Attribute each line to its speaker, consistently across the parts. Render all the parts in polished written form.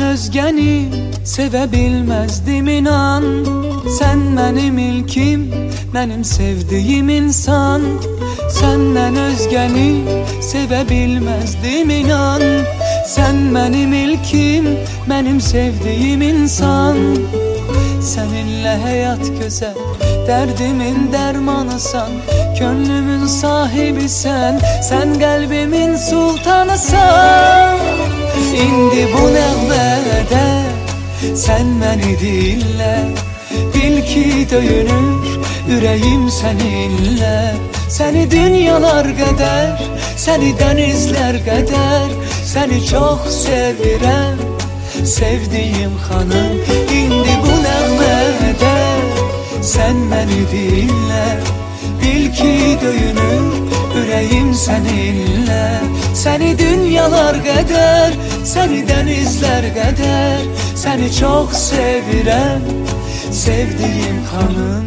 Speaker 1: özgəni sevə bilməzdim inan. Sən mənim ilkim, mənim sevdiyim insan. Səndən özgəni sevə bilməzdim inan. Sən mənim ilkim, mənim sevdiyim insan. Səninlə həyat gözəl, dərdimin dərmanısan. Könlümün sahibisən, sən qəlbimin sultanısan. İndi bu nəğmədə sən məni dinlə. Bil ki döyünür ürəyim səninlə. Səni dünyalar qədər, səni dənizlər qədər, səni çox sevirəm, sevdiyim xanım. İndi bu nəğmədə sən məni dinlə. Bil ki döyünür ürəyim səninlə. Səni dünyalar qədər, səni dənizlər qədər, səni çox sevirəm, sevdiyim xanım.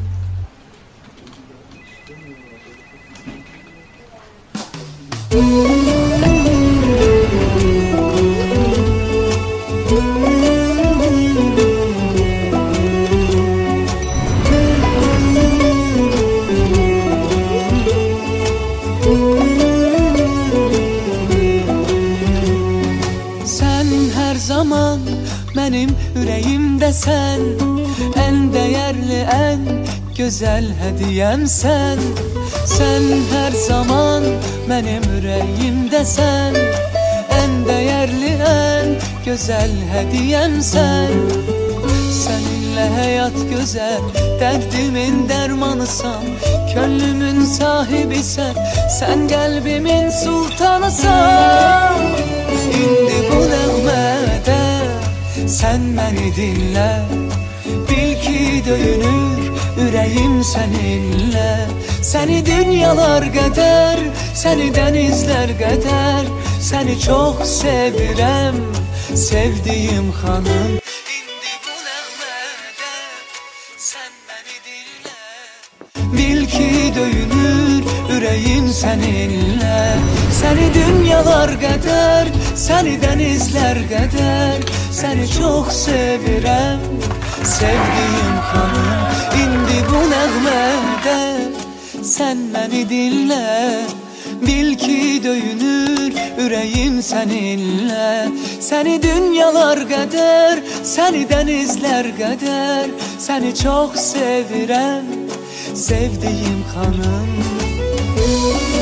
Speaker 1: Sən hər zaman mənim ürəyimdəsən. Ən dəyərli, ən gözəl hədiyəmsən. Sən hər zaman mənim ürəyimdəsən. Ən dəyərli, ən gözəl hədiyəmsən. Səninlə həyat gözəl, dərdimin dərmanısan. Könlümün sahibisən, sən qəlbimin sultanısan. İndi bu nəğmədə sən məni dinlə. Bil ki döyünür ürəyim səninlə. Səni dünyalar qədər, səni dənizlər qədər, səni çox sevirəm, sevdiyim xanım. İndi bu nəğmədə sən məni dinlə. Bil ki döyünür ürəyim səninlə. Səni dünyalar qədər, səni dənizlər qədər, səni çox sevirəm, sevdiyim xanım. İndi bu nəğmədə sən məni dinlə. Bil ki döyünür ürəyim səninlə. Səni dünyalar qədər, səni dənizlər qədər, səni çox sevirəm, sevdiyim xanım.